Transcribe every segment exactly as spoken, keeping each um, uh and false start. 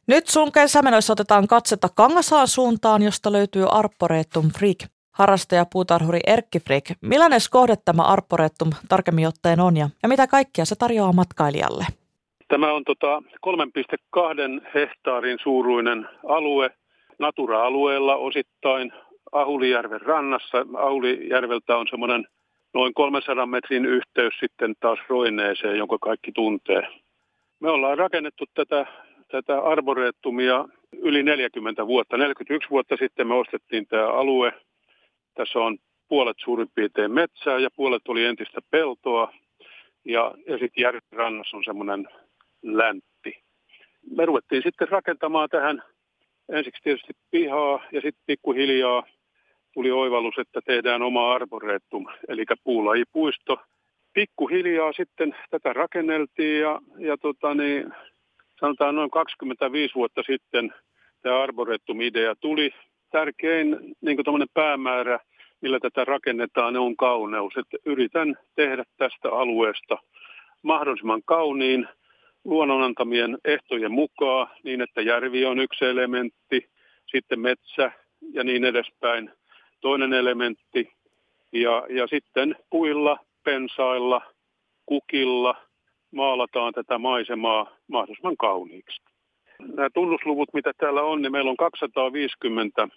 Nyt sun kesämenoissa otetaan katsetta Kangasaan suuntaan, josta löytyy Arboretum Frick. Harrastaja puutarhuri Erkki Frick. Millainen kohde tämä Arboretum tarkemmin ottaen on ja, ja mitä kaikkea se tarjoaa matkailijalle? Tämä on tota kolme pilkku kaksi hehtaarin suuruinen alue Natura-alueella osittain Ahulijärven rannassa. Ahulijärveltä on semmoinen noin kolmensadan metrin yhteys sitten taas Roineeseen, jonka kaikki tuntee. Me ollaan rakennettu tätä, tätä arboretumia yli neljäkymmentä vuotta. neljäkymmentäyksi vuotta sitten me ostettiin tämä alue. Tässä on puolet suurin piirtein metsää ja puolet oli entistä peltoa. Ja, ja sitten järven rannassa on semmoinen läntti. Me ruvettiin sitten rakentamaan tähän ensiksi tietysti pihaa ja sitten pikkuhiljaa tuli oivallus, että tehdään oma arboretum, eli puulajipuisto. Pikkuhiljaa sitten tätä rakenneltiin ja, ja tota niin, sanotaan noin kaksikymmentäviisi vuotta sitten tämä arboretum-idea tuli. Tärkein niin kuin päämäärä, millä tätä rakennetaan, on kauneus. Että yritän tehdä tästä alueesta mahdollisimman kauniin luonnon antamien ehtojen mukaan niin, että järvi on yksi elementti, sitten metsä ja niin edespäin toinen elementti ja, ja sitten puilla, pensailla, kukilla maalataan tätä maisemaa mahdollisimman kauniiksi. Nämä tunnusluvut, mitä täällä on, niin meillä on kaksisataaviisikymmentä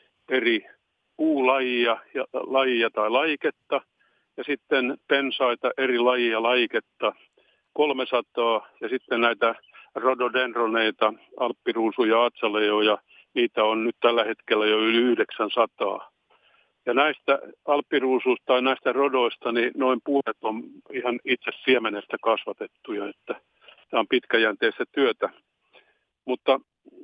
eri puulajia ja, lajia tai laiketta ja sitten pensaita eri lajia laiketta kolmesataa ja sitten näitä rhododendroneita, alppiruusuja, atsalejoja, niitä on nyt tällä hetkellä jo yli yhdeksänsataa. Ja näistä alppiruusuista tai näistä rodoista, niin noin puolet on ihan itse siemenestä kasvatettuja, että tämä on pitkäjänteistä työtä. Mutta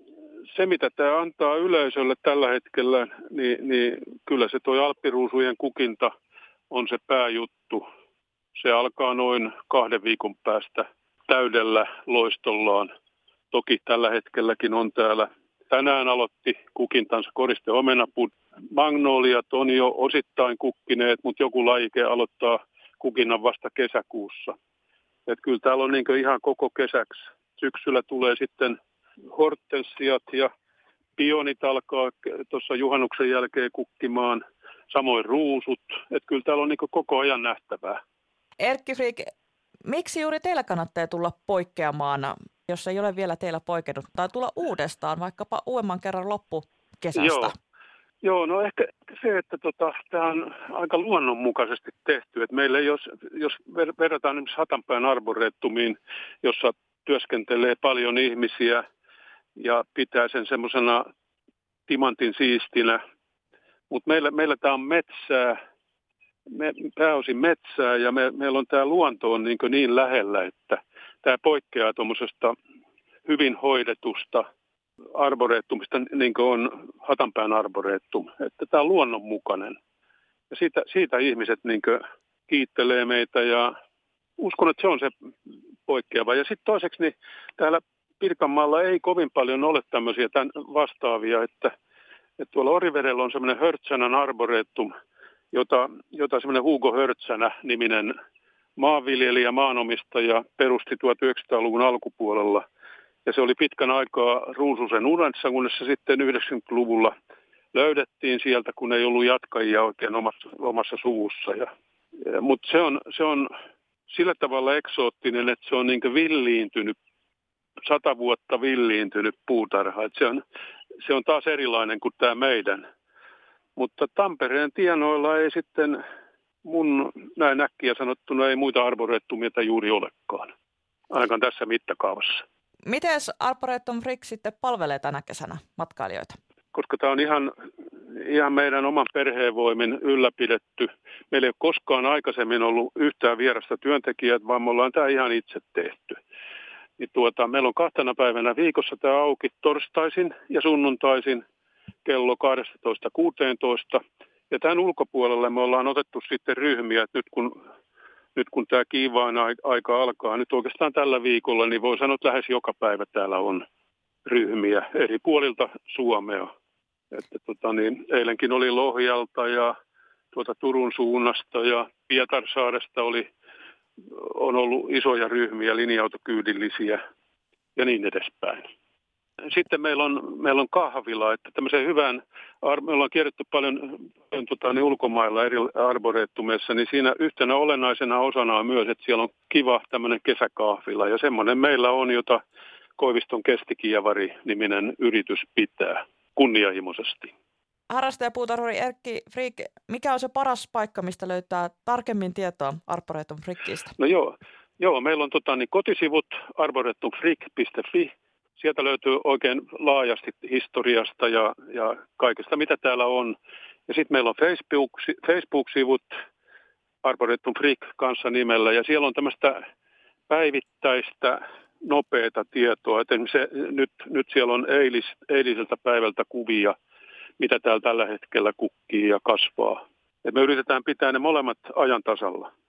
se, mitä tämä antaa yleisölle tällä hetkellä, niin, niin kyllä se tuo alppiruusujen kukinta on se pääjuttu. Se alkaa noin kahden viikon päästä täydellä loistollaan. Toki tällä hetkelläkin on täällä. Tänään aloitti kukintansa koriste omenapuut. Magnoliat on jo osittain kukkineet, mutta joku lajike aloittaa kukinnan vasta kesäkuussa. Et kyllä täällä on niin ihan koko kesäksi. Syksyllä tulee sitten hortensiat ja pionit alkaa tuossa juhannuksen jälkeen kukkimaan. Samoin ruusut. Et kyllä täällä on niin koko ajan nähtävää. Erkki Frick, miksi juuri teillä kannattaa tulla poikkeamaan, jos ei ole vielä teillä poikennut, tai tulla uudestaan, vaikkapa uudemman kerran loppukesästä? Joo, Joo no ehkä se, että tota, tämä on aika luonnonmukaisesti tehty. Et meillä jos, jos verrataan esimerkiksi Hatanpään arboretumiin, jossa työskentelee paljon ihmisiä ja pitää sen semmoisena timantin siistinä, mutta meillä, meillä tämä on metsää. Me, pääosin metsää ja me, meillä on tämä luonto on niin, niin lähellä, että tämä poikkeaa tuommoisesta hyvin hoidetusta arboretumista, niin kuin on Hatanpään arboretum. Että tämä on luonnonmukainen. Ja siitä, siitä ihmiset niin kuin kiittelee meitä ja uskon, että se on se poikkeava. Ja sitten toiseksi, niin täällä Pirkanmaalla ei kovin paljon ole tämmöisiä tämän vastaavia, että, että tuolla Orivedellä on semmoinen Hörtsänän arboretum, jota, jota semmoinen Hugo Hörtsänä-niminen maanviljelijä, maanomistaja perusti tuhatyhdeksänsataaluvun alkupuolella. Ja se oli pitkän aikaa Ruususen unessa, kunnes se sitten yhdeksänkymmentäluvulla löydettiin sieltä, kun ei ollut jatkajia oikein omassa, omassa suvussa. Ja, ja, mutta se on, se on sillä tavalla eksoottinen, että se on niin kuin villiintynyt, sata vuotta villiintynyt puutarha. Että se, on, se on taas erilainen kuin tämä meidän. Mutta Tampereen tienoilla ei sitten mun näin äkkiä sanottuna ei muita arboretumia juuri olekaan, ainakaan tässä mittakaavassa. Miten Arboretum Frick sitten palvelee tänä kesänä matkailijoita? Koska tämä on ihan, ihan meidän oman perheenvoimin ylläpidetty. Meillä ei ole koskaan aikaisemmin ollut yhtään vierasta työntekijää, vaan me ollaan tämä ihan itse tehty. Niin tuota, meillä on kahtena päivänä viikossa tämä auki torstaisin ja sunnuntaisin kello kaksitoista kuusitoista. Ja tämän ulkopuolelle me ollaan otettu sitten ryhmiä, että nyt kun, nyt kun tämä kiivaan aika alkaa, nyt oikeastaan tällä viikolla, niin voi sanoa, että lähes joka päivä täällä on ryhmiä eri puolilta Suomea. Että tota niin, eilenkin oli Lohjalta ja tuota Turun suunnasta ja Pietarsaaresta oli, on ollut isoja ryhmiä, linja-autokyydillisiä ja niin edespäin. Sitten meillä on, meillä on kahvila, että tämmöisen hyvän, me ollaan kierretty paljon tota, niin ulkomailla eri arboreettumeissa, niin siinä yhtenä olennaisena osana on myös, että siellä on kiva tämmöinen kesäkahvila. Ja semmoinen meillä on, jota Koiviston Kestikievari-niminen yritys pitää kunnianhimoisesti. Harrastajapuutarhuri Erkki Frick, mikä on se paras paikka, mistä löytää tarkemmin tietoa Arboretum Frickistä? No joo, joo meillä on tota, niin kotisivut arboretum frick piste fi. Sieltä löytyy oikein laajasti historiasta ja, ja kaikesta, mitä täällä on. Ja sitten meillä on Facebook, Facebook-sivut Arboretum Frick kanssa nimellä. Ja siellä on tämmöistä päivittäistä, nopeata tietoa. Et se, nyt, nyt siellä on eilis, eiliseltä päivältä kuvia, mitä täällä tällä hetkellä kukkii ja kasvaa. Et me yritetään pitää ne molemmat ajan tasalla.